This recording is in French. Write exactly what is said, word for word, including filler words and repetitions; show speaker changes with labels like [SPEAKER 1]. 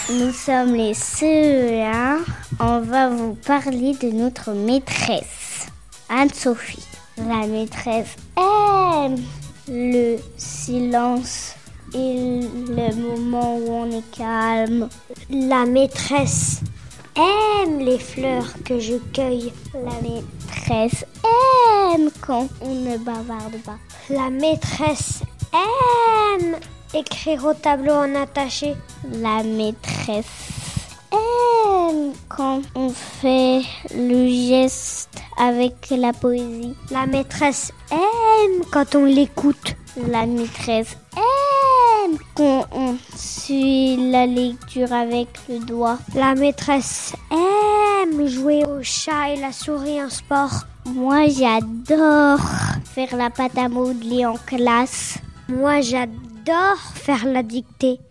[SPEAKER 1] Nous sommes les C E un. On va vous parler de notre maîtresse, Anne-Sophie. La maîtresse aime le silence et le moment où on est calme.
[SPEAKER 2] La maîtresse aime les fleurs que je cueille.
[SPEAKER 1] La maîtresse aime quand on ne bavarde pas.
[SPEAKER 2] La maîtresse aime écrire au tableau en attaché.
[SPEAKER 1] La maîtresse aime quand on fait le geste avec la poésie.
[SPEAKER 2] La maîtresse aime quand on l'écoute.
[SPEAKER 1] La maîtresse aime quand on suit la lecture avec le doigt.
[SPEAKER 2] La maîtresse aime jouer au chat et la souris en sport.
[SPEAKER 1] Moi, j'adore faire la pâte à modeler en classe.
[SPEAKER 2] Moi, j'adore faire la dictée.